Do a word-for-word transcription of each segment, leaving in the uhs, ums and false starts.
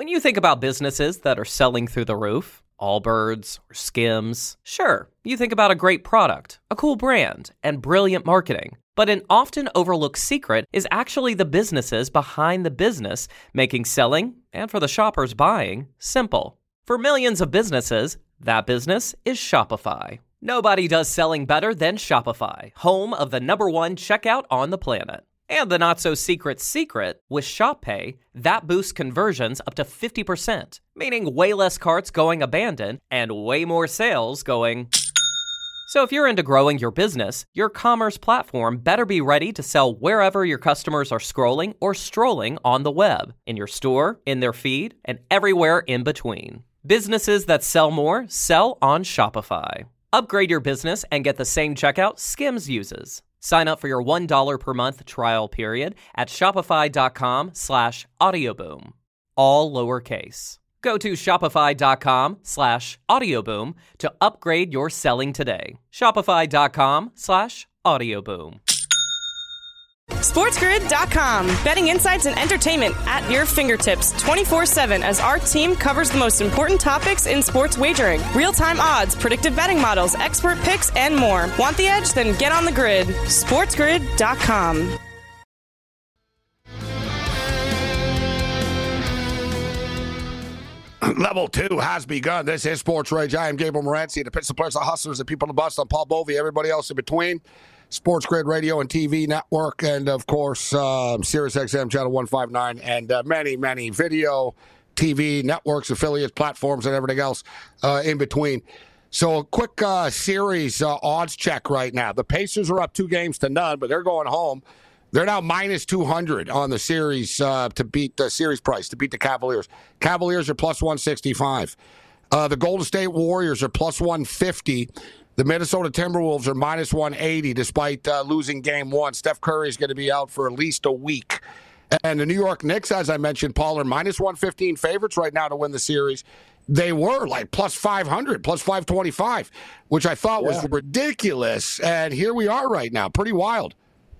When you think about businesses that are selling through the roof, Allbirds or Skims, sure, you think about a great product, a cool brand, and brilliant marketing. But an often overlooked secret is actually the businesses behind the business, making selling, and for the shoppers buying, simple. For millions of businesses, that business is Shopify. Nobody does selling better than Shopify, home of the number one checkout on the planet. And the not-so-secret secret, with Shop Pay, that boosts conversions up to fifty percent, meaning way less carts going abandoned and way more sales going... So if you're into growing your business, your commerce platform better be ready to sell wherever your customers are scrolling or strolling on the web, in your store, in their feed, and everywhere in between. Businesses that sell more sell on Shopify. Upgrade your business and get the same checkout Skims uses. Sign up for your one dollar per month trial period at shopify.com slash audioboom. All lowercase. Go to shopify.com slash audioboom to upgrade your selling today. Shopify.com slash audioboom. SportsGrid dot com. Betting insights and entertainment at your fingertips twenty-four seven as our team covers the most important topics in sports wagering. Real-time odds, predictive betting models, expert picks, and more. Want the edge? Then get on the grid. SportsGrid dot com. Level two has begun. This is Sports Rage. I am Gabriel Morency, the Pittsburgh Players, the Hustlers, the people on the bus. I'm Paul Bovey, everybody else in between. Sports Grid Radio and T V network, and of course, uh, Sirius X M channel one fifty-nine, and uh, many, many video, T V networks, affiliates, platforms, and everything else uh, in between. So a quick uh, series uh, odds check right now. The Pacers are up two games to none, but they're going home. They're now minus two hundred on the series uh, to beat the series price, to beat the Cavaliers. Cavaliers are plus one sixty-five. Uh, the Golden State Warriors are plus one fifty. The Minnesota Timberwolves are minus one eighty despite uh, losing game one. Steph Curry is going to be out for at least a week. And the New York Knicks, as I mentioned, Paul, are minus one fifteen favorites right now to win the series. They were like plus five hundred, plus five twenty-five, which I thought yeah. was ridiculous. And here we are right now. Pretty wild.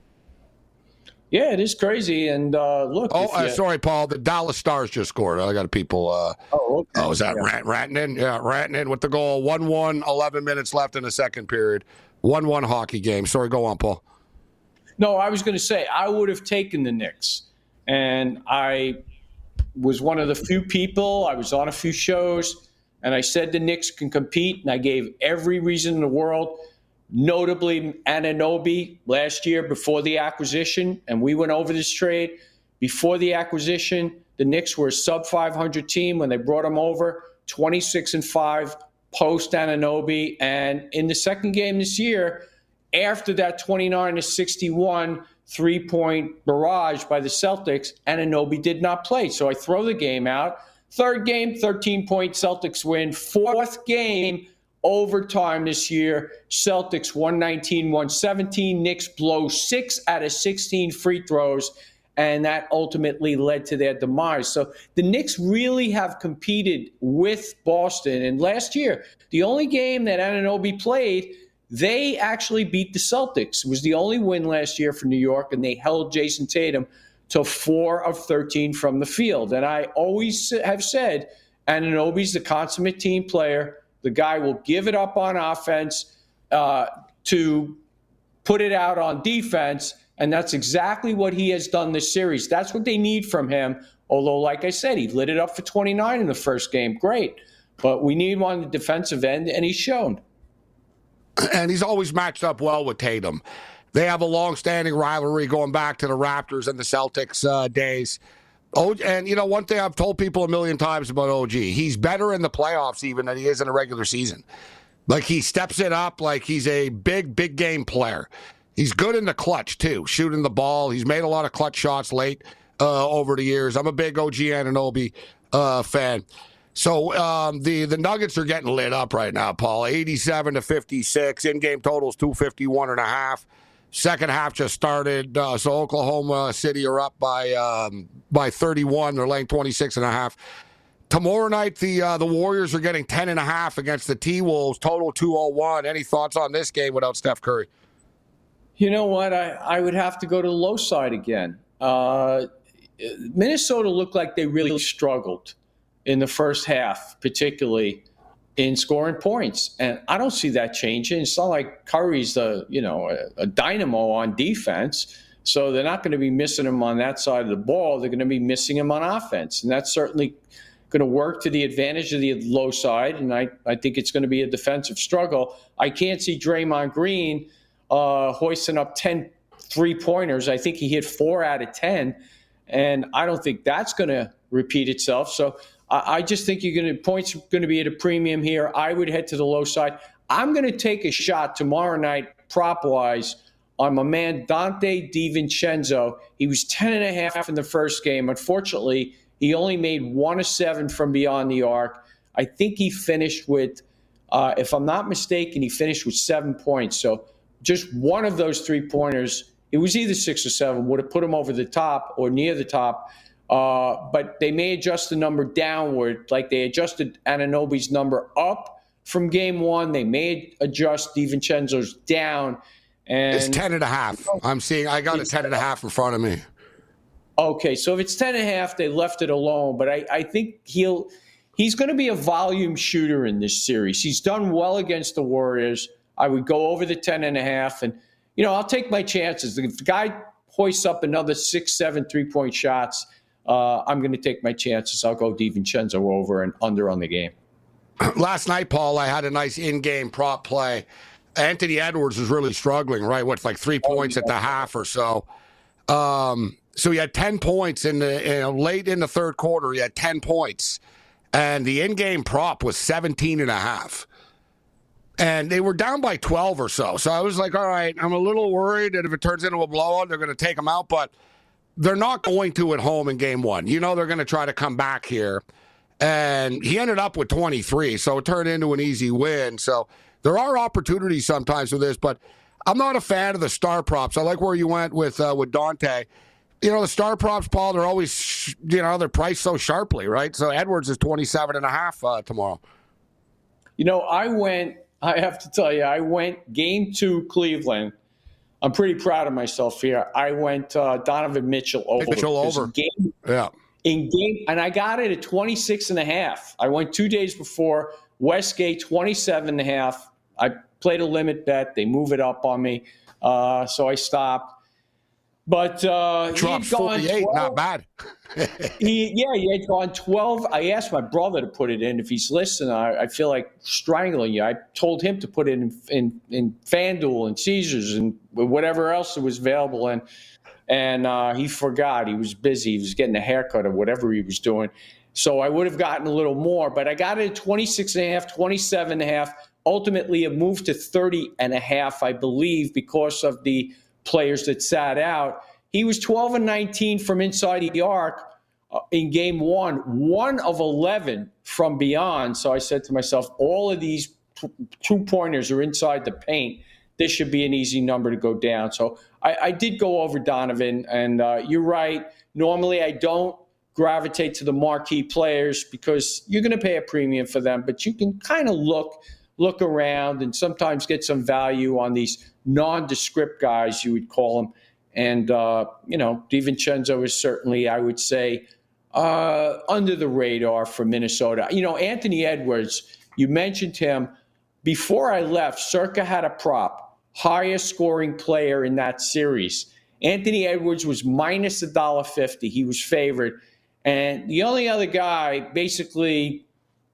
Yeah, it is crazy. And uh, look. Oh, uh, you... sorry, Paul. The Dallas Stars just scored. I got people. Uh, oh, okay. oh, is that yeah. Rant, Rantanen? Yeah, Rantanen with the goal. one one, eleven minutes left in the second period. one one hockey game. Sorry, go on, Paul. No, I was going to say I would have taken the Knicks. And I was one of the few people. I was on a few shows. And I said the Knicks can compete. And I gave every reason in the world. Notably, Anunoby last year before the acquisition, and we went over this trade. Before the acquisition, the Knicks were a sub five hundred team when they brought him over, twenty-six and five post Anunoby. And in the second game this year, after that twenty-nine to sixty-one three-point barrage by the Celtics, Anunoby did not play. So I throw the game out. Third game, thirteen-point Celtics win. Fourth game, overtime this year, Celtics one nineteen, one seventeen. Knicks blow six out of sixteen free throws, and that ultimately led to their demise. So the Knicks really have competed with Boston. And last year, the only game that Anunoby played, they actually beat the Celtics. It was the only win last year for New York, and they held Jason Tatum to four of thirteen from the field. And I always have said Anunoby's the consummate team player. The guy will give it up on offense uh, to put it out on defense, and that's exactly what he has done this series. That's what they need from him, although, like I said, he lit it up for twenty-nine in the first game. Great. But we need him on the defensive end, and he's shown. And he's always matched up well with Tatum. They have a long-standing rivalry going back to the Raptors and the Celtics uh, days. Oh, and, you know, one thing I've told people a million times about O G, he's better in the playoffs even than he is in the regular season. Like, he steps it up like he's a big, big game player. He's good in the clutch, too, shooting the ball. He's made a lot of clutch shots late uh, over the years. I'm a big O G Anunoby uh, fan. So um, the, the Nuggets are getting lit up right now, Paul. eighty-seven to fifty-six. In-game totals two fifty-one and a half. Second half just started, uh, so Oklahoma City are up by um, by thirty-one. They're laying twenty-six and a half. Tomorrow night, the uh, the Warriors are getting ten and a half against the T-Wolves. Total two oh one. Any thoughts on this game without Steph Curry? You know what? I, I would have to go to the low side again. Uh, Minnesota looked like they really struggled in the first half, particularly in scoring points. And I don't see that changing. It's not like Curry's the, you know, a, a dynamo on defense. So they're not going to be missing him on that side of the ball. They're going to be missing him on offense. And that's certainly going to work to the advantage of the low side. And I, I think it's going to be a defensive struggle. I can't see Draymond Green uh, hoisting up ten three-pointers. I think he hit four out of ten. And I don't think that's going to repeat itself. So I, I just think you're going to points going to be at a premium here. I would head to the low side. I'm going to take a shot tomorrow night, prop-wise, on my man Dante DiVincenzo. He was ten and a half in the first game. Unfortunately, he only made one of seven from beyond the arc. I think he finished with, uh, if I'm not mistaken, he finished with seven points. So just one of those three-pointers, it was either six or seven, would have put him over the top or near the top. Uh, but they may adjust the number downward, like they adjusted Anunoby's number up from game one. They may adjust DiVincenzo's down. And it's ten and a half. I'm seeing, I got a ten and a half in front of me. Okay, so if it's ten and a half, they left it alone. But I, I think he'll he's going to be a volume shooter in this series. He's done well against the Warriors. I would go over the ten and a half, and you know I'll take my chances. If the guy hoists up another six, seven three-point shots, uh, I'm going to take my chances. I'll go DiVincenzo over and under on the game. Last night, Paul, I had a nice in-game prop play. Anthony Edwards was really struggling, right? What's like three points oh, yeah. at the half or so. Um, so he had ten points in the you know, late in the third quarter. He had ten points, and the in-game prop was seventeen and a half. And they were down by twelve or so. So I was like, all right, I'm a little worried that if it turns into a blowout, they're going to take him out. But they're not going to at home in game one. You know they're going to try to come back here. And he ended up with twenty-three, so it turned into an easy win. So there are opportunities sometimes with this, but I'm not a fan of the star props. I like where you went with uh, with Dante. You know, the star props, Paul, they're always, you know, they're priced so sharply, right? So Edwards is twenty-seven and a half uh, tomorrow. You know, I went, I have to tell you, I went game two Cleveland. I'm pretty proud of myself here. I went uh, Donovan Mitchell over. Mitchell over. Game, yeah. In game, and I got it at twenty-six and a half. I went two days before. Westgate, twenty-seven and a half. I played a limit bet. They move it up on me. Uh, so I stopped. But uh, he dropped had gone forty-eight, twelve. Not bad. he, yeah, he had gone twelve. I asked my brother to put it in. If he's listening, I, I feel like strangling you. I told him to put it in, in, in FanDuel and Caesars and whatever else that was available. And, and uh, he forgot. He was busy. He was getting a haircut or whatever he was doing. So I would have gotten a little more. But I got it at twenty-six and a half, twenty-seven and a half. Ultimately, it moved to thirty and a half, I believe, because of the players that sat out. He was twelve and nineteen from inside the arc uh, in game one, one of eleven from beyond. So I said to myself, all of these p- two-pointers are inside the paint. This should be an easy number to go down. So I, I did go over Donovan, and uh, you're right. Normally, I don't gravitate to the marquee players because you're going to pay a premium for them, but you can kind of look look around and sometimes get some value on these nondescript guys, you would call them. And, uh, you know, DiVincenzo is certainly, I would say, uh, under the radar for Minnesota. You know, Anthony Edwards, you mentioned him. Before I left, Circa had a prop, highest scoring player in that series. Anthony Edwards was minus one dollar fifty. He was favored. And the only other guy basically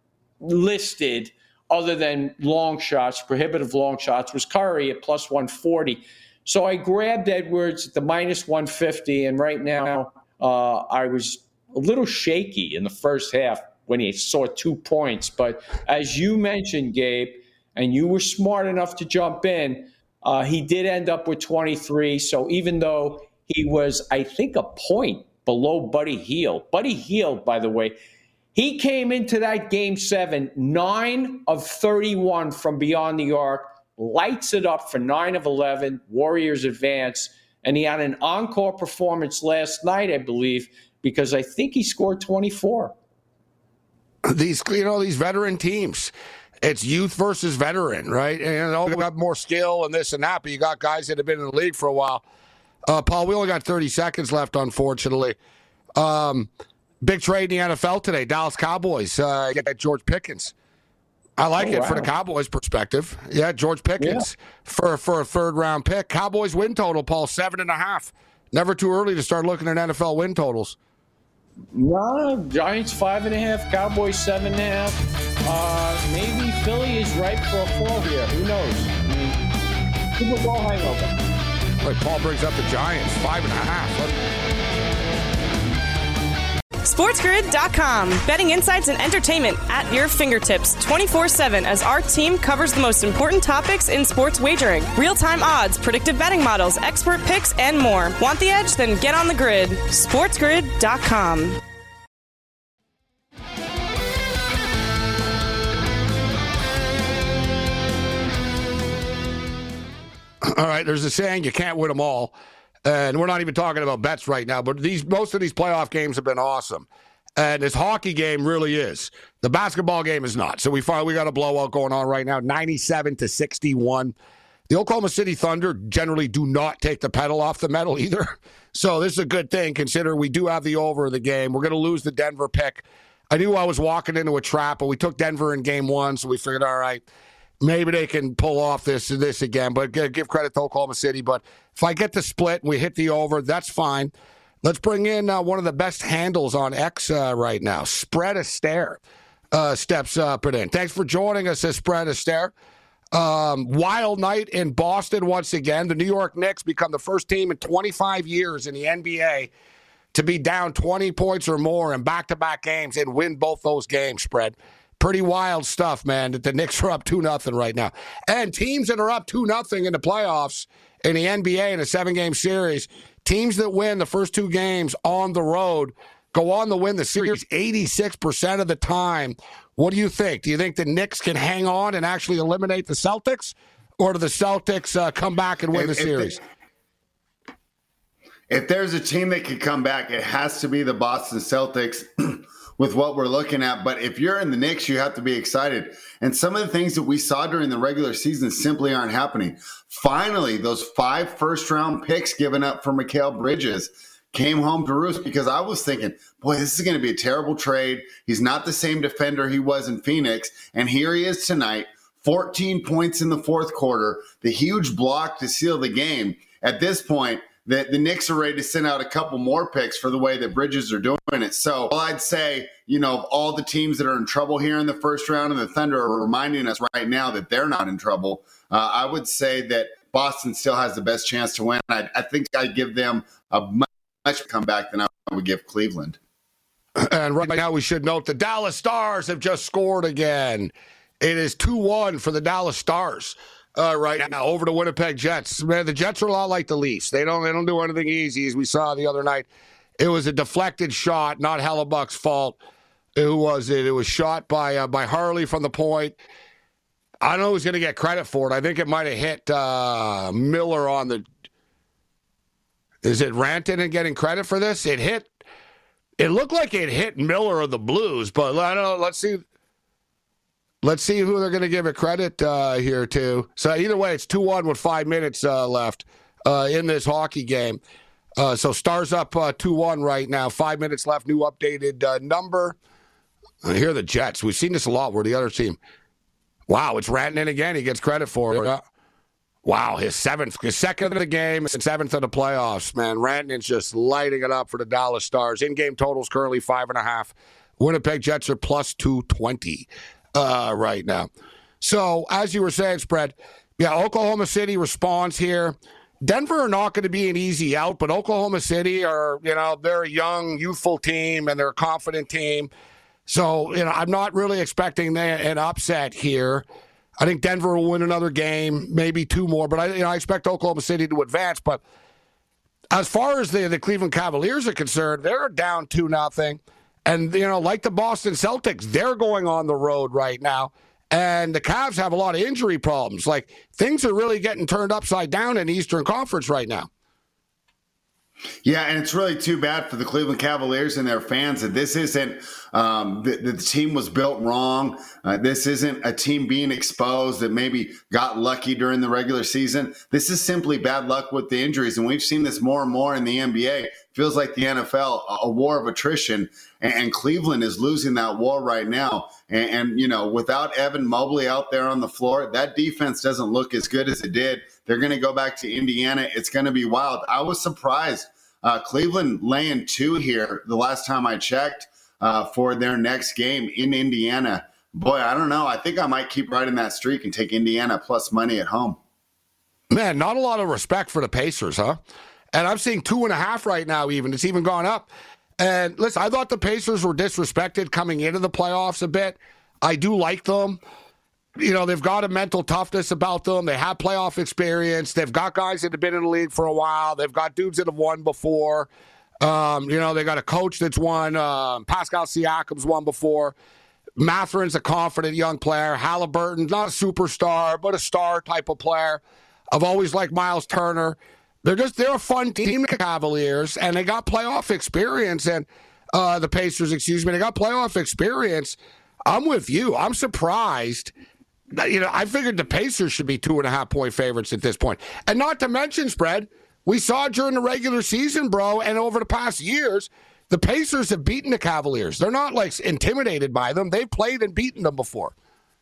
listed other than long shots, prohibitive long shots, was Curry at plus one forty. So I grabbed Edwards at the minus one fifty, and right now uh, I was a little shaky in the first half when he saw two points. But as you mentioned, Gabe, and you were smart enough to jump in, uh, he did end up with twenty-three. So even though he was, I think, a point below Buddy Hield. Buddy Hield, by the way, he came into that game seven, nine of thirty-one from beyond the arc, lights it up for nine of eleven, Warriors advance, and he had an encore performance last night, I believe, because I think he scored twenty-four. These, you know, these veteran teams, it's youth versus veteran, right? And all got more skill and this and that, but you got guys that have been in the league for a while. Uh, Paul, we only got thirty seconds left, unfortunately. Um, Big trade in the N F L today. Dallas Cowboys uh, get George Pickens. I like oh, it wow. for the Cowboys' perspective. Yeah, George Pickens yeah. for for a third round pick. Cowboys win total, Paul, seven and a half. Never too early to start looking at N F L win totals. No, Giants five and a half, Cowboys seven and a half. Uh, maybe Philly is ripe for a fall here. Who knows? I mean, Super Bowl hangover. Like Paul brings up the Giants, five and a half. Let- SportsGrid dot com. Betting insights and entertainment at your fingertips twenty-four seven as our team covers the most important topics in sports wagering. Real-time odds, predictive betting models, expert picks, and more. Want the edge? Then get on the grid. SportsGrid dot com. All right, there's a saying, you can't win them all. And we're not even talking about bets right now, but these most of these playoff games have been awesome. And this hockey game really is. The basketball game is not. So we find we got a blowout going on right now, ninety-seven to sixty-one. The Oklahoma City Thunder generally do not take the pedal off the metal either. So this is a good thing, considering we do have the over of the game. We're going to lose the Denver pick. I knew I was walking into a trap, but we took Denver in game one, so we figured, all right, maybe they can pull off this this again, but give credit to Oklahoma City. But if I get the split and we hit the over, that's fine. Let's bring in uh, one of the best handles on X uh, right now. Spread Astaire uh, steps up and in. Thanks for joining us, uh, Spread Astaire. Um, wild night in Boston once again. The New York Knicks become the first team in twenty-five years in the N B A to be down twenty points or more in back-to-back games and win both those games, Spread. Pretty wild stuff, man, that the Knicks are up two nothing right now. And teams that are up two nothing in the playoffs in the N B A in a seven-game series, teams that win the first two games on the road go on to win the series eighty-six percent of the time. What do you think? Do you think the Knicks can hang on and actually eliminate the Celtics? Or do the Celtics uh, come back and win if, the series? If, they, if there's a team that can come back, it has to be the Boston Celtics. With what we're looking at. But if you're in the Knicks, you have to be excited. And some of the things that we saw during the regular season simply aren't happening. Finally, those five first-round picks given up for Mikal Bridges came home to roost, because I was thinking, boy, this is going to be a terrible trade. He's not the same defender he was in Phoenix. And here he is tonight, fourteen points in the fourth quarter, the huge block to seal the game. At this point, The, the Knicks are ready to send out a couple more picks for the way that Bridges are doing it. So well, I'd say, you know, of all the teams that are in trouble here in the first round, and the Thunder are reminding us right now that they're not in trouble, uh, I would say that Boston still has the best chance to win. I, I think I'd give them a much, much comeback than I would give Cleveland. And right now we should note the Dallas Stars have just scored again. It is two one for the Dallas Stars. Uh, right now, over to Winnipeg Jets. Man, the Jets are a lot like the Leafs. They don't they don't do anything easy, as we saw the other night. It was a deflected shot, not Hellebuck's fault. Who was it? It was shot by uh, by Harley from the point. I don't know who's going to get credit for it. I think it might have hit uh, Miller on the. Is it Rantanen getting credit for this? It hit. It looked like it hit Miller of the Blues, but I don't know. Let's see. Let's see who they're going to give it credit uh, here to. So either way, it's two one with five minutes uh, left uh, in this hockey game. Uh, so Stars up uh, two one right now. Five minutes left. New updated uh, number. And here are the Jets. We've seen this a lot where the other team. Wow, it's Rantanen again. He gets credit for it. Uh, wow, his seventh, his second of the game and seventh of the playoffs, man. Rantanen's just lighting it up for the Dallas Stars. In-game totals currently five and a half. Winnipeg Jets are plus two twenty. Uh, right now. So, as you were saying, Spread, yeah, Oklahoma City responds here. Denver are not going to be an easy out, but Oklahoma City are, you know, they're a young, youthful team, and they're a confident team. So, you know, I'm not really expecting an upset here. I think Denver will win another game, maybe two more, but I, you know, I expect Oklahoma City to advance. But as far as the, the Cleveland Cavaliers are concerned, they're down two nothing. And, you know, like the Boston Celtics, they're going on the road right now. And the Cavs have a lot of injury problems. Like, things are really getting turned upside down in the Eastern Conference right now. Yeah, and it's really too bad for the Cleveland Cavaliers and their fans that this isn't um, the, the team was built wrong. Uh, this isn't a team being exposed that maybe got lucky during the regular season. This is simply bad luck with the injuries, and we've seen this more and more in the N B A. If feels like the N F L, a, a war of attrition, and, and Cleveland is losing that war right now. And, and, you know, without Evan Mobley out there on the floor, that defense doesn't look as good as it did. They're going to go back to Indiana. It's going to be wild. I was surprised. Uh, Cleveland laying two here the last time I checked uh, for their next game in Indiana. Boy, I don't know. I think I might keep riding that streak and take Indiana plus money at home. Man, not a lot of respect for the Pacers, huh? And I'm seeing two and a half right now even. It's even gone up. And listen, I thought the Pacers were disrespected coming into the playoffs a bit. I do like them. You know, they've got a mental toughness about them. They have playoff experience. They've got guys that have been in the league for a while. They've got dudes that have won before. Um, you know, they got a coach that's won. Uh, Pascal Siakam's won before. Matherin's a confident young player. Halliburton's not a superstar, but a star type of player. I've always liked Miles Turner. They're just, they're a fun team, the Cavaliers, and they got playoff experience. And uh, the Pacers, excuse me, they got playoff experience. I'm with you. I'm surprised. You know, I figured the Pacers should be two and a half point favorites at this point. And not to mention, spread, we saw during the regular season, bro, and over the past years, the Pacers have beaten the Cavaliers. They're not, like, intimidated by them. They've played and beaten them before.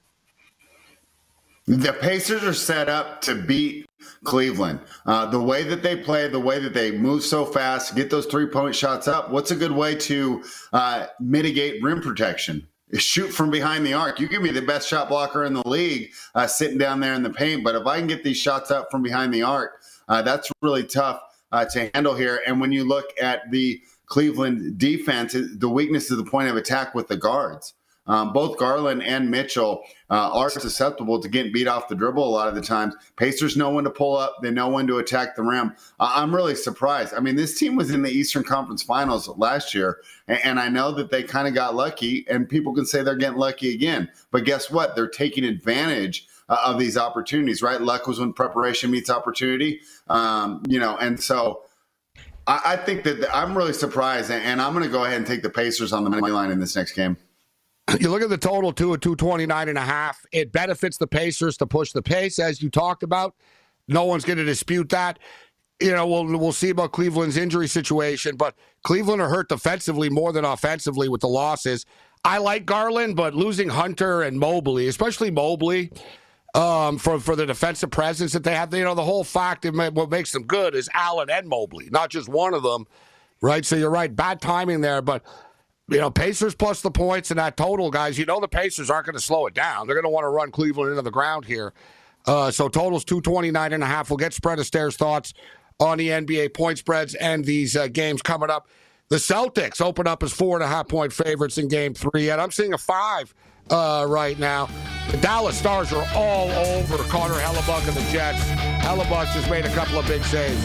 The Pacers are set up to beat Cleveland. Uh, the way that they play, the way that they move so fast, get those three-point shots up, what's a good way to uh, mitigate rim protection? Shoot from behind the arc. You give me the best shot blocker in the league uh, sitting down there in the paint, but if I can get these shots up from behind the arc, uh, that's really tough uh, to handle here. And when you look at the Cleveland defense, the weakness is the point of attack with the guards. Um, both Garland and Mitchell uh, are susceptible to getting beat off the dribble a lot of the times. Pacers know when to pull up. They know when to attack the rim. Uh, I'm really surprised. I mean, this team was in the Eastern Conference Finals last year, and, and I know that they kind of got lucky, and people can say they're getting lucky again. But guess what? They're taking advantage uh, of these opportunities, right? Luck was when preparation meets opportunity, um, you know, and so I, I think that I'm really surprised, and, and I'm going to go ahead and take the Pacers on the money line in this next game. You look at the total, two at two twenty-nine and a half. It benefits the Pacers to push the pace, as you talked about. No one's going to dispute that. You know, we'll we'll see about Cleveland's injury situation, but Cleveland are hurt defensively more than offensively with the losses. I like Garland, but losing Hunter and Mobley, especially Mobley, um, for for the defensive presence that they have, you know, the whole fact of what makes them good is Allen and Mobley, not just one of them, right? So you're right, bad timing there, but. You know, Pacers plus the points and that total, guys. You know the Pacers aren't going to slow it down. They're going to want to run Cleveland into the ground here. Uh, so total's two twenty-nine and a half. We'll get Spread Astaire's thoughts on the N B A point spreads and these uh, games coming up. The Celtics open up as four and a half point favorites in game three, and I'm seeing a five uh, right now. The Dallas Stars are all over Connor Hellebuyck and the Jets. Hellebuyck just made a couple of big saves.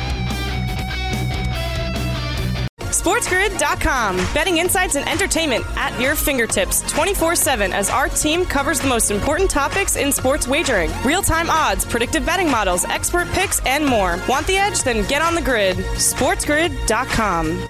SportsGrid dot com. Betting insights and entertainment at your fingertips twenty-four seven as our team covers the most important topics in sports wagering. Real-time odds, predictive betting models, expert picks, and more. Want the edge? Then get on the grid. SportsGrid dot com.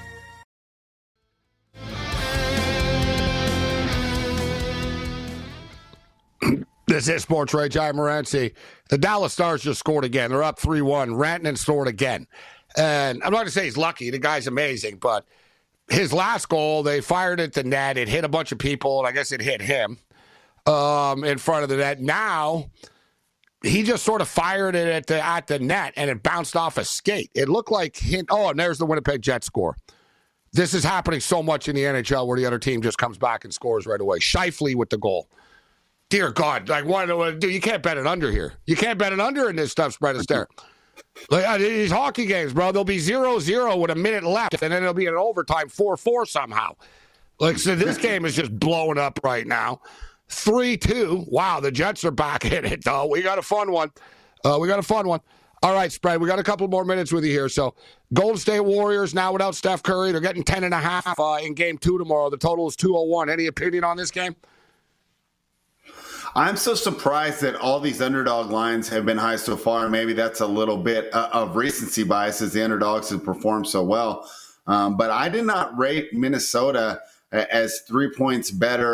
This is Sports Rage. I'm Morency. The Dallas Stars just scored again. They're up three one. Rantanen scored again. And I'm not going to say he's lucky. The guy's amazing. But his last goal, they fired at the net. It hit a bunch of people, and I guess it hit him um, in front of the net. Now, he just sort of fired it at the at the net, and it bounced off a skate. It looked like, he, oh, and there's the Winnipeg Jets score. This is happening so much in the N H L where the other team just comes back and scores right away. Scheifele with the goal. Dear God, like, what, what, dude, you can't bet it under here. You can't bet it under in this stuff, Spread Astaire. Like, these hockey games, bro, they'll be zero zero with a minute left, and then it'll be an overtime four four somehow. Like, so this game is just blowing up right now. three two. Wow, the Jets are back in it, though. We got a fun one. Uh, we got a fun one. All right, Spread, we got a couple more minutes with you here. So, Golden State Warriors now without Steph Curry. They're getting ten and a half uh, in game two tomorrow. The total is two oh one. Any opinion on this game? I'm so surprised that all these underdog lines have been high so far. Maybe that's a little bit of recency bias as the underdogs have performed so well. Um, but I did not rate Minnesota as three points better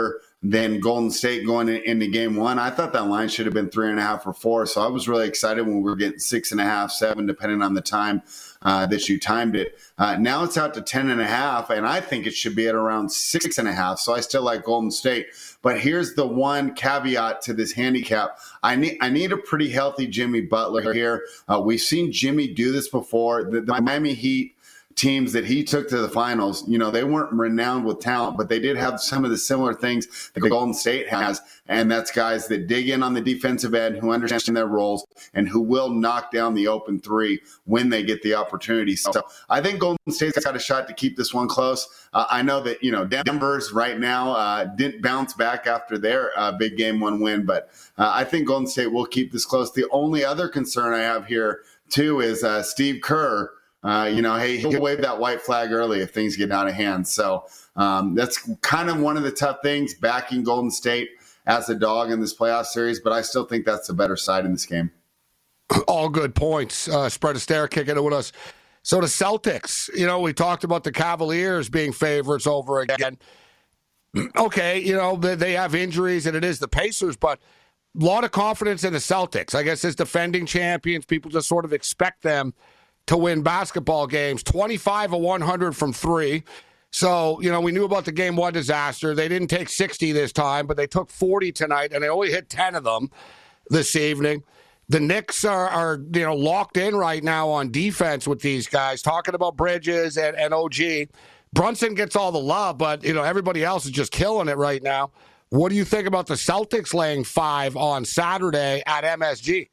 than Golden State going in, into game one. I thought that line should have been three and a half or four. So I was really excited when we were getting six and a half, seven, depending on the time uh, that you timed it. Uh, now it's out to ten and a half, and I think it should be at around six and a half. So I still like Golden State. But here's the one caveat to this handicap. I need I need a pretty healthy Jimmy Butler here. Uh, we've seen Jimmy do this before. The, the Miami Heat teams that he took to the finals, you know, they weren't renowned with talent, but they did have some of the similar things that Golden State has. And that's guys that dig in on the defensive end, who understand their roles, and who will knock down the open three when they get the opportunity. So I think Golden State's got a shot to keep this one close. Uh, I know that, you know, Denver's right now uh, didn't bounce back after their uh, big game one win, but uh, I think Golden State will keep this close. The only other concern I have here, too, is uh, Steve Kerr. Uh, you know, hey, he'll wave that white flag early if things get out of hand. So um, that's kind of one of the tough things, backing Golden State as a dog in this playoff series. But I still think that's the better side in this game. All good points. Uh, Spread Astaire kicking it with us. So the Celtics, you know, we talked about the Cavaliers being favorites over again. Okay, you know, they, they have injuries, and it is the Pacers, but a lot of confidence in the Celtics. I guess as defending champions, people just sort of expect them to win basketball games. Twenty-five of one hundred from three. So, you know, we knew about the game one disaster. They didn't take sixty this time, but they took forty tonight, and they only hit ten of them this evening. The Knicks are, are you know, locked in right now on defense with these guys, talking about Bridges and, and O G. Brunson gets all the love, but, you know, everybody else is just killing it right now. What do you think about the Celtics laying five on Saturday at M S G?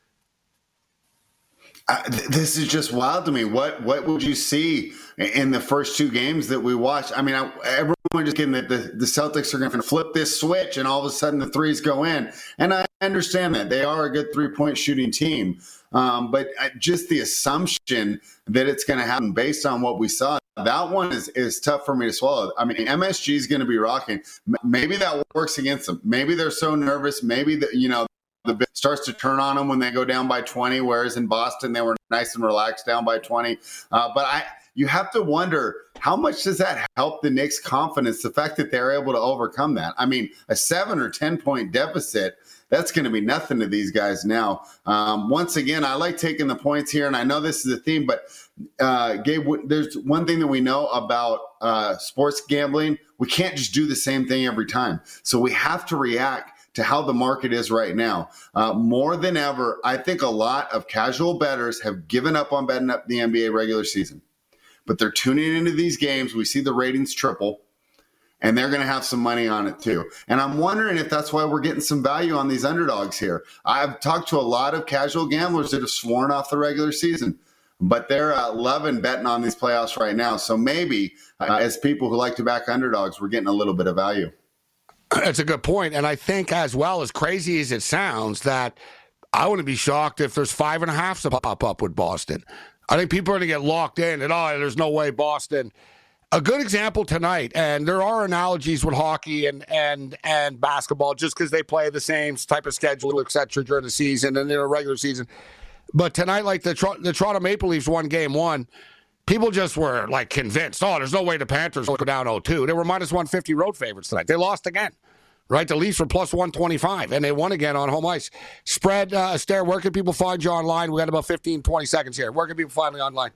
Uh, th- this is just wild to me. What what would you see in the first two games that we watched? I mean, I, everyone just getting that the, the Celtics are going to flip this switch and all of a sudden the threes go in. And I understand that. They are a good three-point shooting team. Um, but just the assumption that it's going to happen based on what we saw, that one is, is tough for me to swallow. I mean, M S G is going to be rocking. Maybe that works against them. Maybe they're so nervous. Maybe, the, you know, the bit starts to turn on them when they go down by twenty, whereas in Boston they were nice and relaxed down by twenty. Uh, but I, you have to wonder, how much does that help the Knicks' confidence, the fact that they're able to overcome that? I mean, a seven or ten-point deficit, that's going to be nothing to these guys now. Um, once again, I like taking the points here, and I know this is a theme, but uh, Gabe, there's one thing that we know about uh, sports gambling. We can't just do the same thing every time. So we have to react to how the market is right now. Uh, more than ever, I think a lot of casual bettors have given up on betting up the N B A regular season. But they're tuning into these games. We see the ratings triple, and they're going to have some money on it too. And I'm wondering if that's why we're getting some value on these underdogs here. I've talked to a lot of casual gamblers that have sworn off the regular season, but they're uh, loving betting on these playoffs right now. So maybe uh, as people who like to back underdogs, we're getting a little bit of value. That's a good point. And I think, as well, as crazy as it sounds, that I wouldn't be shocked if there's five and a half to pop up with Boston. I think people are going to get locked in and, oh, there's no way Boston. A good example tonight, and there are analogies with hockey and and and basketball just because they play the same type of schedule, et cetera, during the season and in a regular season. But tonight, like the, the Toronto Maple Leafs won game one, people just were, like, convinced, oh, there's no way the Panthers will go down oh two. They were minus one fifty road favorites tonight. They lost again, right? The Leafs were plus one twenty-five, and they won again on home ice. Spread, uh, Astaire, where can people find you online? We got about fifteen, twenty seconds here. Where can people find me online?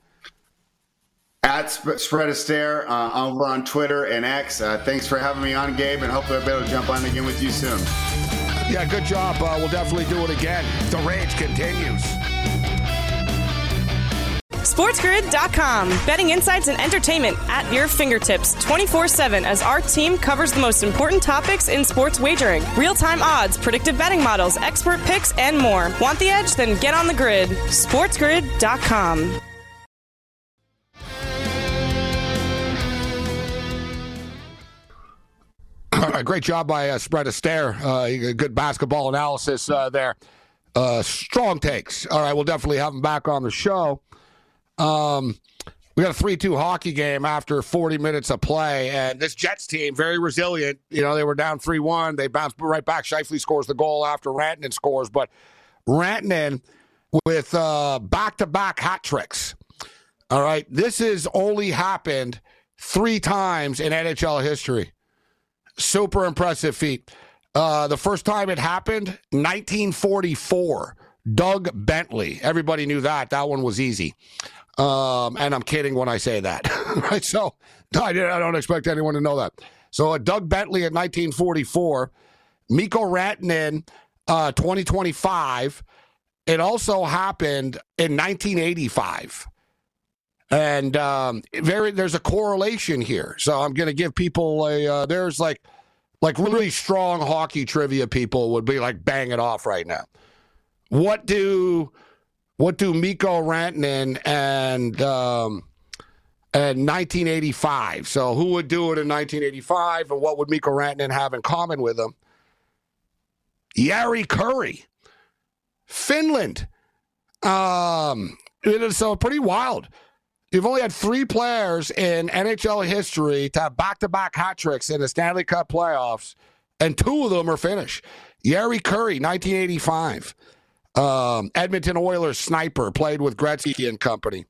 At Spread Astaire uh, over on Twitter and X. Uh, thanks for having me on, Gabe, and hopefully I'll be able to jump on again with you soon. Yeah, good job. Uh, we'll definitely do it again. The rage continues. SportsGrid dot com. Betting insights and entertainment at your fingertips twenty-four seven as our team covers the most important topics in sports wagering. Real-time odds, predictive betting models, expert picks, and more. Want the edge? Then get on the grid. SportsGrid dot com. All right, great job by uh, Spread Astaire. Uh, good basketball analysis uh, there. Uh, strong takes. All right, we'll definitely have him back on the show. Um, we got a three two hockey game after forty minutes of play, and this Jets team, very resilient. You know, they were down three one. They bounced right back. Scheifele scores the goal after Rantanen scores, but Rantanen with uh, back-to-back hat tricks. All right, this has only happened three times in N H L history. Super impressive feat. Uh, the first time it happened, nineteen forty-four. Doug Bentley. Everybody knew that. That one was easy. Um, and I'm kidding when I say that. Right? So I, didn't, I don't expect anyone to know that. So uh, Doug Bentley at nineteen forty-four. Mikko Rantanen, uh, twenty twenty-five. It also happened in nineteen eighty-five. And um, very, there's a correlation here. So I'm going to give people a, uh, there's like, like really strong hockey trivia people would be like bang it off right now. What do, what do Mikko Rantanen and, um, and nineteen eighty-five? So who would do it in nineteen eighty-five, and what would Mikko Rantanen have in common with him? Jari Kurri, Finland. Um, it is so pretty wild. You've only had three players in N H L history to have back-to-back hat tricks in the Stanley Cup playoffs, and two of them are Finnish. Jari Kurri, nineteen eighty-five. Um, Edmonton Oilers sniper, played with Gretzky and company.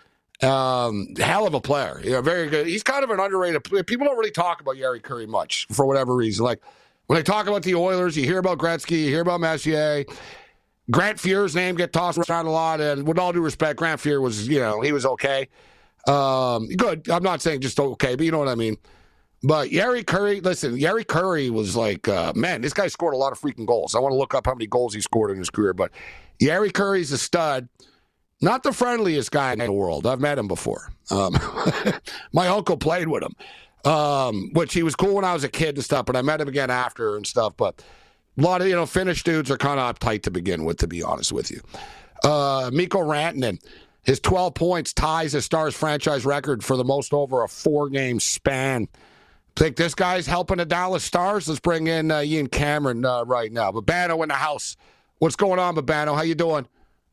Um, hell of a player. Yeah, very good. He's kind of an underrated player. People don't really talk about Jari Kurri much for whatever reason. Like when they talk about the Oilers, you hear about Gretzky, you hear about Messier. Grant Fuhr's name gets tossed around a lot, and with all due respect, Grant Fuhr was, you know, he was okay. Um, good. I'm not saying just okay, but you know what I mean. But Jari Kurri, listen, Jari Kurri was like, uh, man, this guy scored a lot of freaking goals. I want to look up how many goals he scored in his career, but Jari Kurri's a stud. Not the friendliest guy in the world. I've met him before. Um, my uncle played with him, um, which he was cool when I was a kid and stuff, but I met him again after and stuff. But a lot of, you know, Finnish dudes are kind of uptight to begin with, to be honest with you. Uh, Mikko Rantanen, his twelve points ties the Stars franchise record for the most over a four-game span. Think this guy's helping the Dallas Stars? Let's bring in uh, Ian Cameron uh, right now. Babano in the house. What's going on, Babano? How you doing?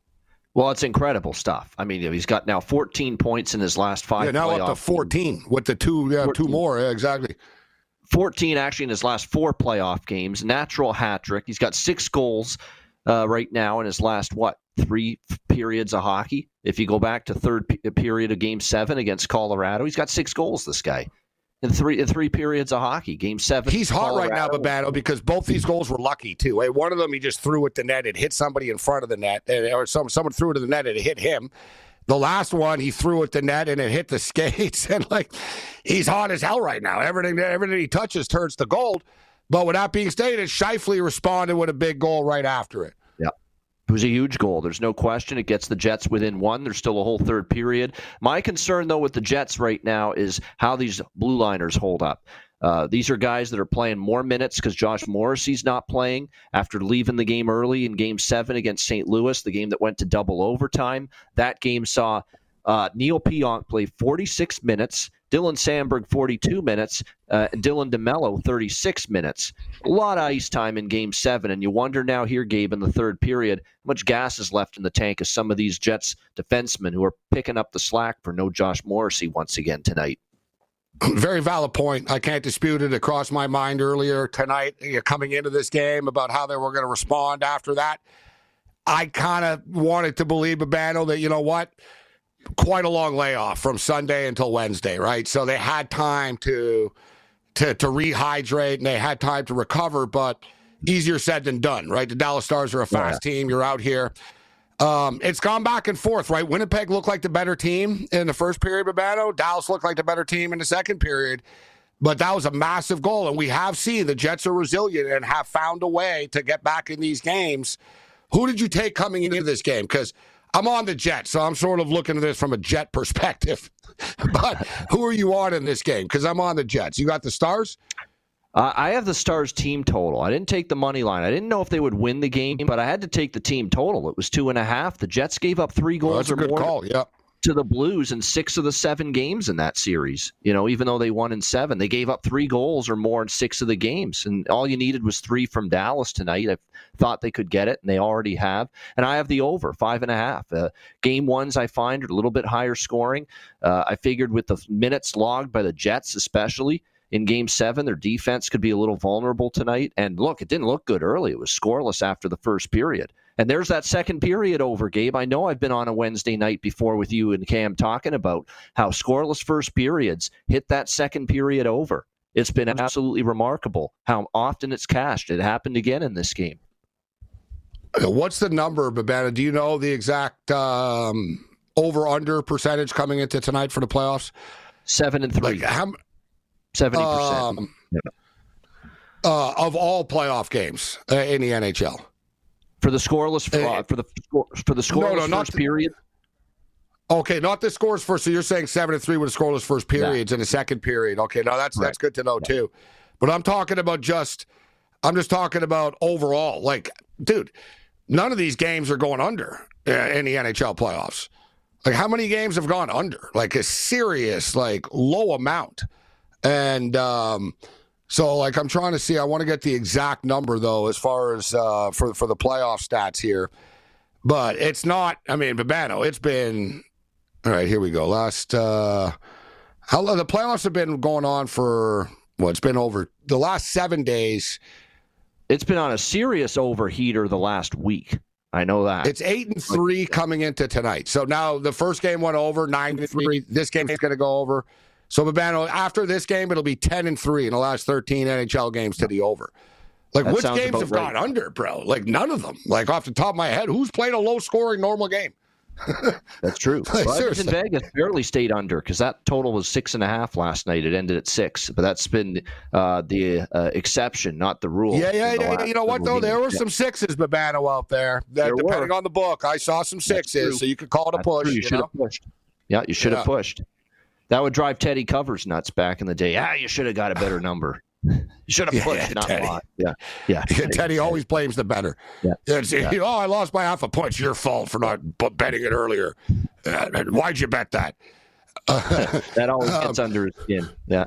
Well, it's incredible stuff. I mean, he's got now fourteen points in his last five. Yeah, now up to fourteen games. With the two, yeah, two more. Yeah, exactly. fourteen actually in his last four playoff games. Natural hat trick. He's got six goals uh, right now in his last, what, three periods of hockey? If you go back to third p- period of Game seven against Colorado, he's got six goals, this guy. In three in three periods of hockey, Game seven. He's hot Colorado. Right now, Babano, because both these goals were lucky too. One of them, he just threw it to net. It hit somebody in front of the net, or some someone threw it to the net and it hit him. The last one, he threw it to net and it hit the skates. And like, he's hot as hell right now. Everything everything he touches turns to gold. But with that being stated, Scheifele responded with a big goal right after it. Yeah. It was a huge goal. There's no question. It gets the Jets within one. There's still a whole third period. My concern, though, with the Jets right now is how these blue liners hold up. Uh, these are guys that are playing more minutes because Josh Morrissey's not playing after leaving the game early in Game seven against Saint Louis, the game that went to double overtime. That game saw uh, Neil Pionk play forty-six minutes, Dylan Sandberg forty-two minutes, uh, and Dylan DeMello thirty-six minutes. A lot of ice time in Game seven, and you wonder now here, Gabe, in the third period, how much gas is left in the tank of some of these Jets defensemen who are picking up the slack for no Josh Morrissey once again tonight. Very valid point. I can't dispute it. It crossed my mind earlier tonight, coming into this game, about how they were going to respond after that. I kind of wanted to believe, Babano, that, you know what, quite a long layoff from Sunday until Wednesday, right? So they had time to to to rehydrate and they had time to recover, but easier said than done, right? The Dallas Stars are a fast yeah. team. You're out here. Um, it's gone back and forth, right? Winnipeg looked like the better team in the first period, Babano. Dallas looked like the better team in the second period. But that was a massive goal, and we have seen the Jets are resilient and have found a way to get back in these games. Who did you take coming into this game? Because I'm on the Jets, so I'm sort of looking at this from a Jet perspective. But who are you on in this game? Because I'm on the Jets. You got the Stars? Uh, I have the Stars team total. I didn't take the money line. I didn't know if they would win the game, but I had to take the team total. It was two and a half. The Jets gave up three goals well, that's a or good more call. Yeah. to the Blues in six of the seven games in that series. You know, even though they won in seven, they gave up three goals or more in six of the games. And all you needed was three from Dallas tonight. I thought they could get it, and they already have. And I have the over, five and a half. Uh, game ones, I find, are a little bit higher scoring. Uh, I figured with the minutes logged by the Jets, especially in Game seven, their defense could be a little vulnerable tonight. And look, it didn't look good early. It was scoreless after the first period. And there's that second period over, Gabe. I know I've been on a Wednesday night before with you and Cam talking about how scoreless first periods hit that second period over. It's been absolutely remarkable how often it's cashed. It happened again in this game. What's the number, Babana? Do you know the exact um, over-under percentage coming into tonight for the playoffs? Seven and three. Like how, seventy percent. Um, yeah. uh, of all playoff games uh, in the N H L. For the scoreless, uh, for the for the scoreless no, no, first the, period? Okay, not the scores first. So you're saying seven and three with the scoreless first periods yeah. in the second period. Okay, now that's right. that's good to know, yeah. too. But I'm talking about just – I'm just talking about overall. Like, dude – none of these games are going under uh, in the N H L playoffs. Like, how many games have gone under? Like, a serious, like, low amount. And um, so, like, I'm trying to see. I want to get the exact number, though, as far as uh, for, for the playoff stats here. But it's not, I mean, Babano, it's been, all right, here we go. Last, uh, how long, the playoffs have been going on for, well, it's been over the last seven days. It's been on a serious overheater the last week. I know that. It's eight and three coming into tonight. So now the first game went over, nine to three. This game is going to go over. So, Babano, after this game, it'll be ten and three in the last thirteen N H L games to the over. Like, that which games have right. gone under, bro? Like, none of them. Like, off the top of my head, who's played a low-scoring normal game? That's true. Like, well, Edmonton Vegas barely stayed under because that total was six and a half last night. It ended at six, but that's been uh, the uh, exception, not the rule. Yeah, yeah, yeah. You know what though? There were some sixes, Babano, out there. That there depending were. on the book, I saw some sixes, so you could call it a that's push. True. You, you should know? have pushed. Yeah, you should have yeah. pushed. That would drive Teddy Covers nuts back in the day. Ah, you should have got a better number. You should have pushed, yeah, not Teddy. a lot. Yeah, yeah. yeah Teddy always blames the better. Yeah. It's, yeah. You know, oh, I lost by half a point. It's your fault for not betting it earlier. Uh, why'd you bet that? Uh, that always gets um, under his skin. Yeah.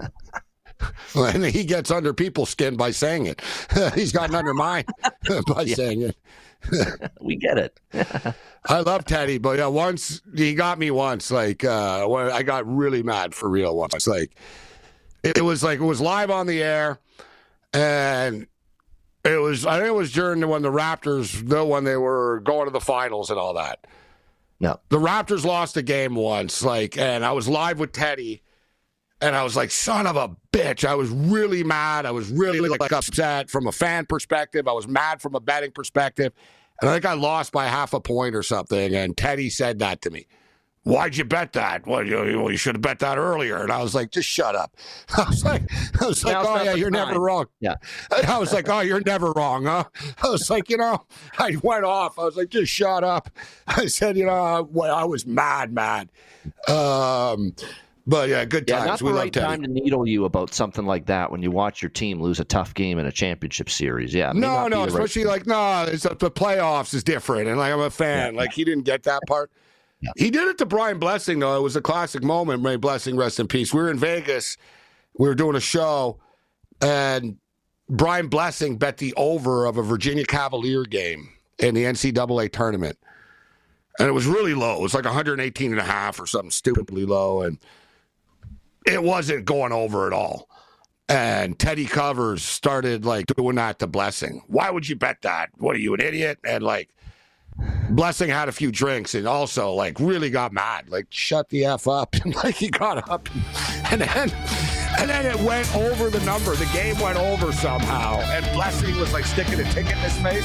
And he gets under people's skin by saying it. He's gotten under mine by yeah. saying it. We get it. I love Teddy, but yeah, once he got me once. Like uh, when I got really mad for real once. Like. It was like it was live on the air, and it was I think it was during when the Raptors, the when they were going to the finals and all that. No, the Raptors lost a game once, like, and I was live with Teddy, and I was like, "Son of a bitch!" I was really mad. I was really like upset from a fan perspective. I was mad from a betting perspective, and I think I lost by half a point or something. And Teddy said that to me. Why'd you bet that? Well, you, you should have bet that earlier. And I was like, just shut up. I was like, I was like, oh, yeah, you're time. never wrong. Yeah. I was like, oh, you're never wrong, huh? I was like, you know, I went off. I was like, just shut up. I said, you know, I was mad, mad. Um, but, yeah, good times. Yeah, not the we right time to needle you about something like that when you watch your team lose a tough game in a championship series. Yeah. No, no, especially right like, no, it's, the playoffs is different. And, like, I'm a fan. Yeah. Like, he didn't get that part. Yeah. He did it to Brian Blessing, though. It was a classic moment. Ray Blessing, rest in peace. We were in Vegas. We were doing a show, and Brian Blessing bet the over of a Virginia Cavalier game in the N C double A tournament. And it was really low. It was like one eighteen and a half or something stupidly low, and it wasn't going over at all. And Teddy Covers started, like, doing that to Blessing. Why would you bet that? What, are you an idiot? And, like, Blessing had a few drinks and also, like, really got mad. Like, shut the F up. And, like, he got up. And then, and then it went over the number. The game went over somehow. And Blessing was, like, sticking a ticket in his face.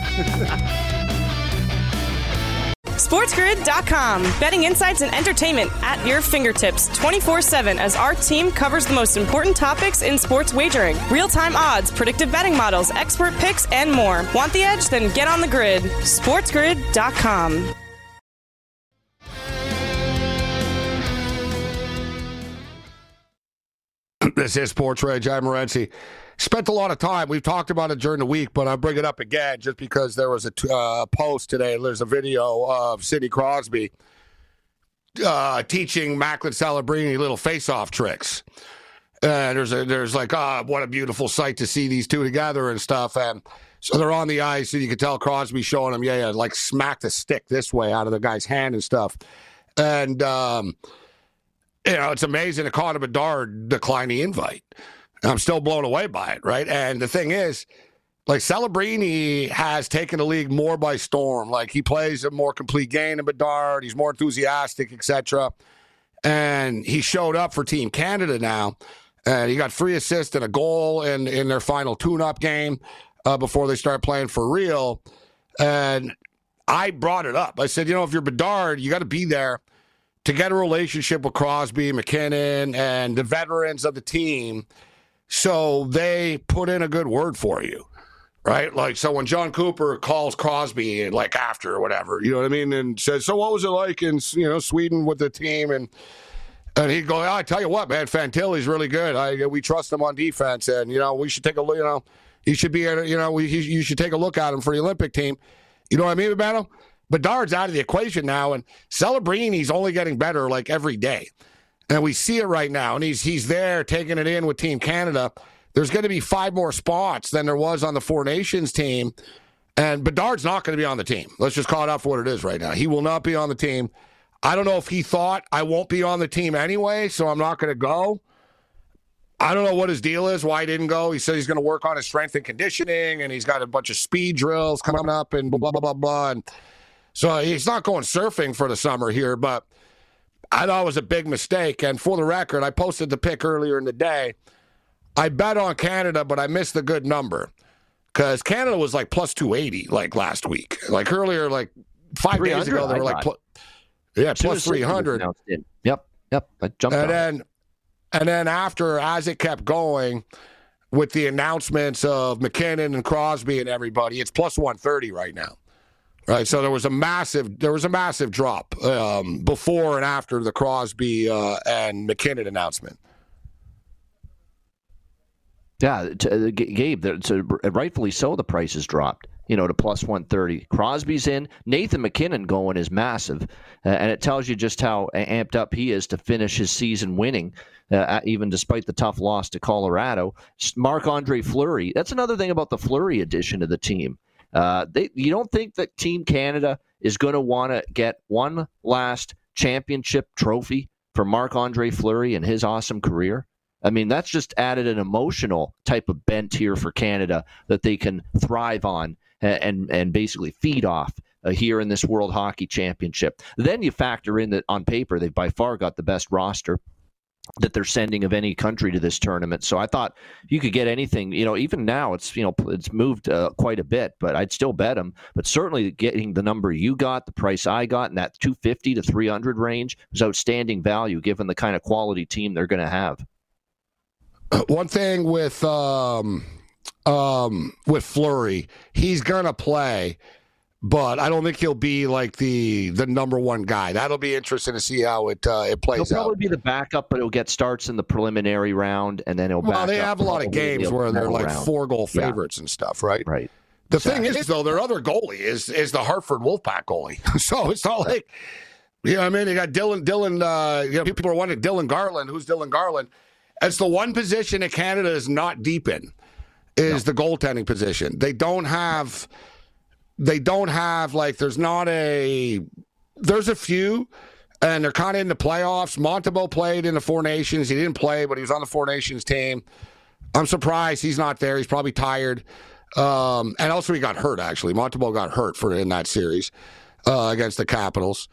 SportsGrid dot com. Betting insights and entertainment at your fingertips twenty-four seven as our team covers the most important topics in sports wagering. Real-time odds, predictive betting models, expert picks, and more. Want the edge? Then get on the grid. SportsGrid dot com. This is Sports Rage. I'm Morency. Spent a lot of time. We've talked about it during the week, but I'll bring it up again just because there was a t- uh, post today. There's a video of Sidney Crosby uh, teaching Macklin Celebrini little face-off tricks. And there's a, there's like, ah, oh, what a beautiful sight to see these two together and stuff. And so they're on the ice, and you can tell Crosby showing them, yeah, yeah, like smack the stick this way out of the guy's hand and stuff. And, um, you know, it's amazing that Connor Bedard declined the invite. I'm still blown away by it, right? And the thing is, like, Celebrini has taken the league more by storm. Like, he plays a more complete game than Bedard. He's more enthusiastic, et cetera. And he showed up for Team Canada now. And he got three assists and a goal in, in their final tune-up game uh, before they start playing for real. And I brought it up. I said, you know, if you're Bedard, you got to be there to get a relationship with Crosby, McKinnon, and the veterans of the team so they put in a good word for you, right? Like, so when John Cooper calls Crosby, like, after or whatever, you know what I mean, and says, so what was it like in, you know, Sweden with the team? And And he'd go, oh, I tell you what, man, Fantilli's really good. I we trust him on defense, and you know we should take a look. You know, he should be. You know, we, he, you should take a look at him for the Olympic team. You know what I mean, Battle? Bedard's out of the equation now, and Celebrini, only getting better like every day, and we see it right now. And he's he's there taking it in with Team Canada. There's going to be five more spots than there was on the Four Nations team, and Bedard's not going to be on the team. Let's just call it out for what it is right now. He will not be on the team. I don't know if he thought I won't be on the team anyway, so I'm not going to go. I don't know what his deal is, why he didn't go. He said he's going to work on his strength and conditioning, and he's got a bunch of speed drills coming up and blah, blah, blah, blah. And so he's not going surfing for the summer here, but I thought it was a big mistake. And for the record, I posted the pick earlier in the day. I bet on Canada, but I missed the good number because Canada was like plus two eighty like last week. Like earlier, like five days ago, they were like plus. Yeah, plus three hundred. Yep, yep. I jumped and on then, it. And then after, as it kept going, with the announcements of McKinnon and Crosby and everybody, it's plus one thirty right now. Right, so there was a massive, there was a massive drop um, before and after the Crosby uh, and McKinnon announcement. Yeah, to, uh, Gabe, to, rightfully so, the price has dropped. You know, to plus one thirty. Crosby's in. Nathan McKinnon going is massive. Uh, and it tells you just how amped up he is to finish his season winning, uh, even despite the tough loss to Colorado. Marc-Andre Fleury. That's another thing about the Fleury addition to the team. Uh, they, you don't think that Team Canada is going to want to get one last championship trophy for Marc-Andre Fleury and his awesome career? I mean, that's just added an emotional type of bent here for Canada that they can thrive on and and basically feed off uh, here in this World Hockey Championship. Then you factor in that on paper they've by far got the best roster that they're sending of any country to this tournament. So I thought you could get anything. You know, even now it's you know it's moved uh, quite a bit, but I'd still bet them. But certainly getting the number you got, the price I got, in that two fifty to three hundred range is outstanding value given the kind of quality team they're going to have. One thing with um, um, with Fleury, he's gonna play, but I don't think he'll be like the the number one guy. That'll be interesting to see how it uh, it plays out. He'll probably out. be the backup, but he'll get starts in the preliminary round, and then he'll. Well, back they up have a lot of games where they're like round. four goal favorites yeah. and stuff, right? Right. The exactly. thing is, though, their other goalie is is the Hartford Wolfpack goalie, so it's not like you know what I mean. They got Dylan Dylan. Uh, you know, people are wondering Dylan Garland. Who's Dylan Garland? It's the one position that Canada is not deep in, is no. the goaltending position. They don't have, they don't have, like, there's not a, there's a few, and they're kind of in the playoffs. Montembeault played in the Four Nations. He didn't play, but he was on the Four Nations team. I'm surprised he's not there. He's probably tired. Um, and also he got hurt, actually. Montembeault got hurt for in that series uh, against the Capitals.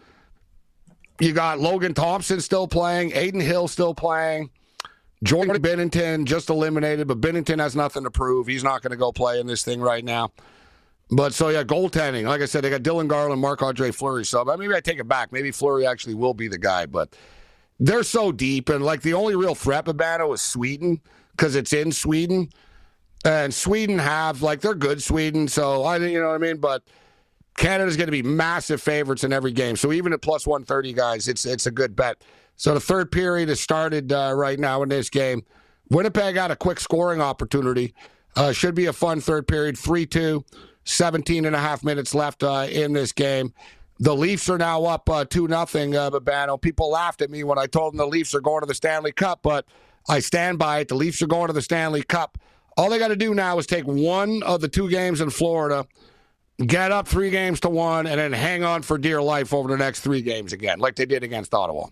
You got Logan Thompson still playing, Aiden Hill still playing. Jordan Binnington just eliminated, but Binnington has nothing to prove. He's not going to go play in this thing right now. But so, yeah, goaltending. Like I said, they got Dylan Garland, Marc-Andre Fleury. So maybe I take it back. Maybe Fleury actually will be the guy. But they're so deep. And, like, the only real threat about it is Sweden because it's in Sweden. And Sweden have, like, they're good, Sweden. So, I you know what I mean? But Canada's going to be massive favorites in every game. So even at plus one thirty, guys, it's it's a good bet. So the third period has started uh, right now in this game. Winnipeg got a quick scoring opportunity. Uh, should be a fun third period. three two, seventeen and a half minutes left uh, in this game. The Leafs are now up uh, two nothing, uh, Babano. People laughed at me when I told them the Leafs are going to the Stanley Cup, but I stand by it. The Leafs are going to the Stanley Cup. All they got to do now is take one of the two games in Florida, get up three games to one, and then hang on for dear life over the next three games again, like they did against Ottawa.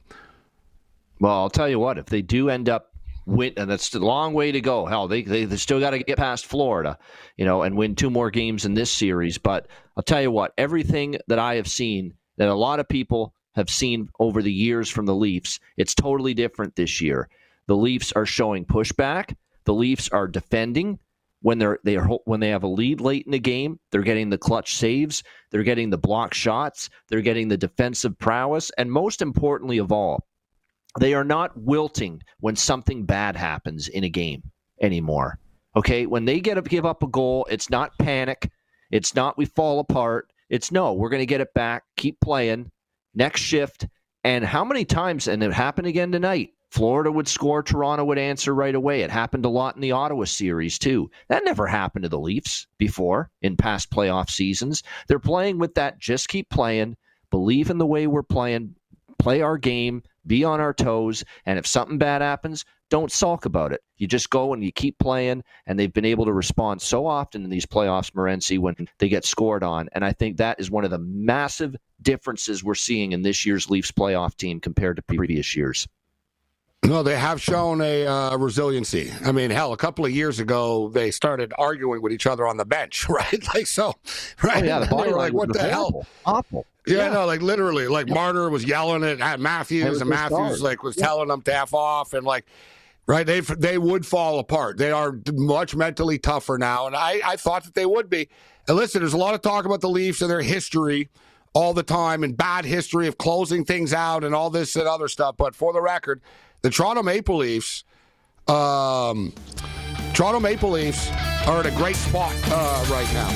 Well, I'll tell you what, if they do end up win, and that's a long way to go. Hell, they they, they still got to get past Florida, you know, and win two more games in this series. But I'll tell you what, everything that I have seen, that a lot of people have seen over the years from the Leafs, it's totally different this year. The Leafs are showing pushback. The Leafs are defending. When they're they are when they have a lead late in the game, they're getting the clutch saves, they're getting the block shots, they're getting the defensive prowess, and most importantly of all, they are not wilting when something bad happens in a game anymore. Okay, when they get a, give up a goal, it's not panic, it's not we fall apart. It's no, we're going to get it back, keep playing, next shift. And how many times, and it happened again tonight, Florida would score, Toronto would answer right away. It happened a lot in the Ottawa series, too. That never happened to the Leafs before in past playoff seasons. They're playing with that, just keep playing, believe in the way we're playing, play our game, be on our toes, and if something bad happens, don't sulk about it. You just go and you keep playing, and they've been able to respond so often in these playoffs, Morency, when they get scored on, and I think that is one of the massive differences we're seeing in this year's Leafs playoff team compared to previous years. No, they have shown a uh, resiliency. I mean, hell, a couple of years ago, they started arguing with each other on the bench, right? Like, so, right? Oh, yeah, the they were like, what the horrible. hell? Awful. Yeah, yeah, no, like literally, like yeah. Marner was yelling at Matthews, and Matthews start. like was yeah. telling them to F off, and like, right, they they would fall apart. They are much mentally tougher now, and I, I thought that they would be. And listen, there's a lot of talk about the Leafs and their history all the time, and bad history of closing things out and all this and other stuff, but for the record, the Toronto Maple Leafs, um, Toronto Maple Leafs are in a great spot uh, right now.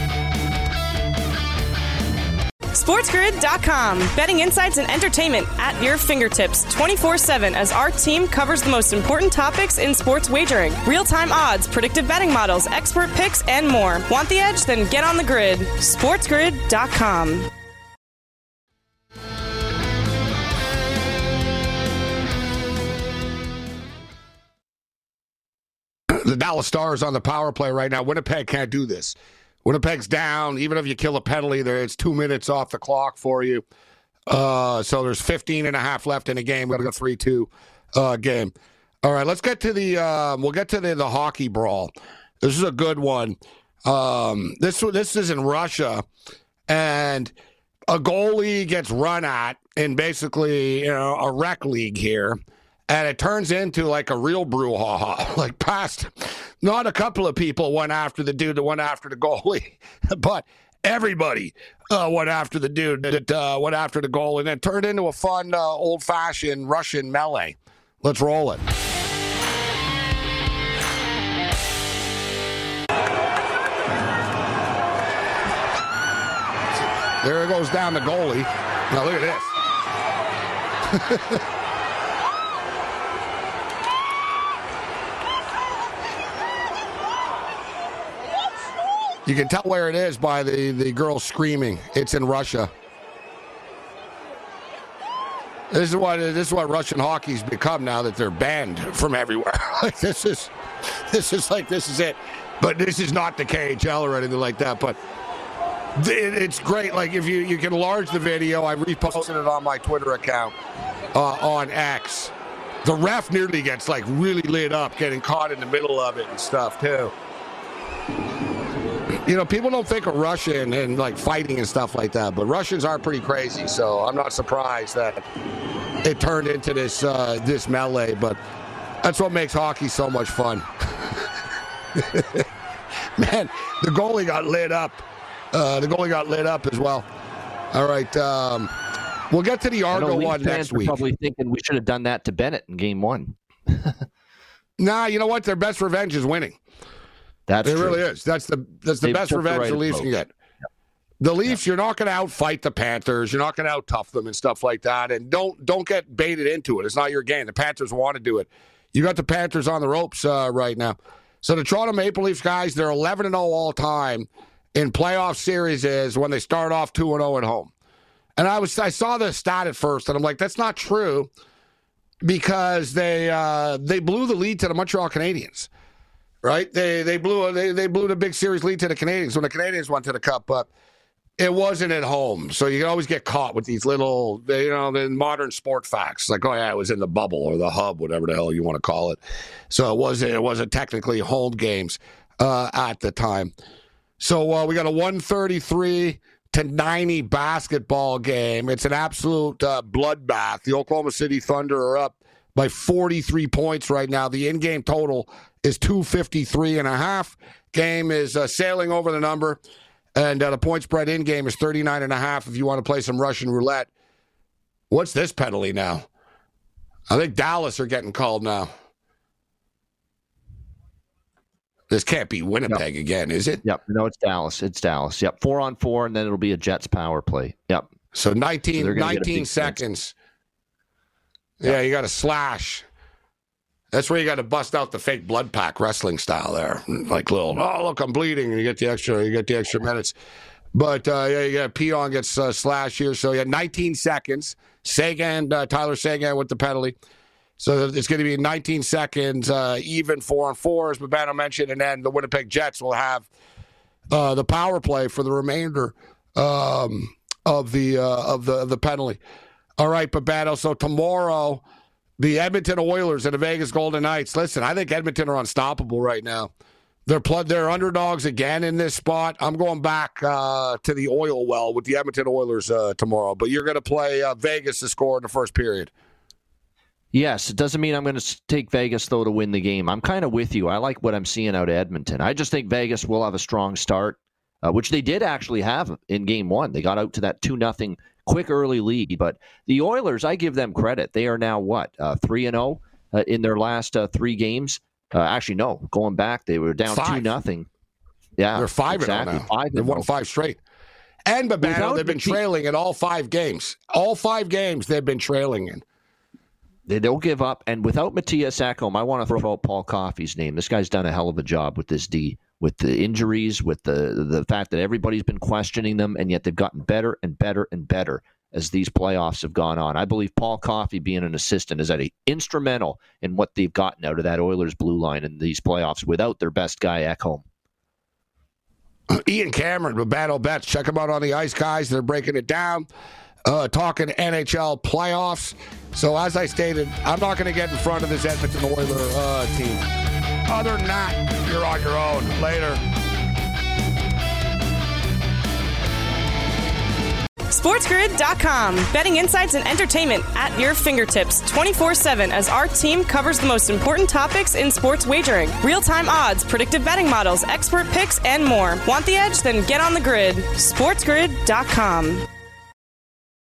SportsGrid dot com. Betting insights and entertainment at your fingertips twenty-four seven as our team covers the most important topics in sports wagering. Real-time odds, predictive betting models, expert picks, and more. Want the edge? Then get on the grid. SportsGrid dot com. The Dallas Stars on the power play right now. Winnipeg can't do this. Winnipeg's down. Even if you kill a penalty, there it's two minutes off the clock for you. Uh, so there's fifteen and a half left in the game. We're going to go three two uh, game. All right, let's get to the um, we'll get to the, the hockey brawl. This is a good one. Um, this this is in Russia, and a goalie gets run at in basically, you know, a rec league here. And it turns into like a real brouhaha. Like past, not a couple of people went after the dude that went after the goalie, but everybody uh, went after the dude that uh, went after the goal. And it turned into a fun, uh, old-fashioned Russian melee. Let's roll it. There goes down the goalie. Now look at this. You can tell where it is by the, the girl screaming. It's in Russia. This is what this is what Russian hockey's become now that they're banned from everywhere. Like this is this is like this is it. But this is not the K H L or anything like that. But it, it's great. Like if you you can enlarge the video, I reposted it on my Twitter account uh, on X. The ref nearly gets like really lit up, getting caught in the middle of it and stuff too. You know, people don't think of Russia and, and like fighting and stuff like that, but Russians are pretty crazy, so I'm not surprised that it turned into this uh, this melee, but that's what makes hockey so much fun. Man, the goalie got lit up. Uh, the goalie got lit up as well. All right, um, we'll get to the Argo one next week. Probably thinking we should have done that to Bennett in game one. Nah, you know what? Their best revenge is winning. That's it true. really is. That's the that's the They've best revenge the, right the Leafs can get. Yep. The Leafs, yep. You're not going to outfight the Panthers. You're not going to out-tough them and stuff like that. And don't don't get baited into it. It's not your game. The Panthers want to do it. You got the Panthers on the ropes uh, right now. So the Toronto Maple Leafs guys, they're eleven and oh all time in playoff series is when they start off two and oh at home. And I was I saw the stat at first, and I'm like, that's not true because they uh, they blew the lead to the Montreal Canadiens. Right, they they blew they they blew the big series lead to the Canadiens when the Canadiens went to the Cup, but it wasn't at home. So you can always get caught with these little, you know, the modern sport facts like, oh yeah, it was in the bubble or the hub, whatever the hell you want to call it. So it wasn't it wasn't technically home games uh, at the time. So uh, we got a one thirty-three to ninety basketball game. It's an absolute uh, bloodbath. The Oklahoma City Thunder are up by forty-three points right now. The in-game total is two fifty-three and a half. Game is uh, sailing over the number, and uh, the point spread in-game is thirty-nine and a half if you want to play some Russian roulette. What's this penalty now? I think Dallas are getting called now. This can't be Winnipeg yep. again, is it? Yep. No, it's Dallas. It's Dallas. Yep. Four on four, and then it'll be a Jets power play. Yep. So nineteen, so nineteen seconds. Yep. Yeah, you got to slash. That's where you got to bust out the fake blood pack wrestling style there. Like little, oh, look, I'm bleeding. And you get the extra, you get the extra minutes. But, uh, yeah, yeah, Pion gets uh, slashed here. So, yeah, nineteen seconds. Seguin, uh, Tyler Seguin with the penalty. So it's going to be nineteen seconds, uh, even four on four, as Babano mentioned, and then the Winnipeg Jets will have uh, the power play for the remainder um, of the uh, of the of the penalty. All right, Babano. So tomorrow, the Edmonton Oilers and the Vegas Golden Knights. Listen, I think Edmonton are unstoppable right now. They're pl- they're underdogs again in this spot. I'm going back uh, to the oil well with the Edmonton Oilers uh, tomorrow. But you're going to play uh, Vegas to score in the first period. Yes, it doesn't mean I'm going to take Vegas, though, to win the game. I'm kind of with you. I like what I'm seeing out of Edmonton. I just think Vegas will have a strong start, uh, which they did actually have in game one. They got out to that two nothing quick early lead. But the Oilers, I give them credit. They are now, what, uh, three and oh uh, in their last uh, three games? Uh, actually, no. Going back, they were down two nothing. Yeah, they're five exactly. and oh now. They've won five straight. And Babano, they've been trailing in all five games. All five games they've been trailing in. They don't give up. And without Matthias Ekholm, I want to throw out Paul Coffey's name. This guy's done a hell of a job with this D, with the injuries, with the the fact that everybody's been questioning them, and yet they've gotten better and better and better as these playoffs have gone on. I believe Paul Coffey, being an assistant, is a, instrumental in what they've gotten out of that Oilers blue line in these playoffs without their best guy, Ekholm. Ian Cameron with Battle Bets. Check them out on the ice, guys. They're breaking it down. Uh, talking N H L playoffs. So as I stated, I'm not going to get in front of this Edmonton Oilers uh, team. Other than that, you're on your own. Later. SportsGrid dot com. Betting insights and entertainment at your fingertips twenty-four seven as our team covers the most important topics in sports wagering. Real-time odds, predictive betting models, expert picks, and more. Want the edge? Then get on the grid. SportsGrid dot com.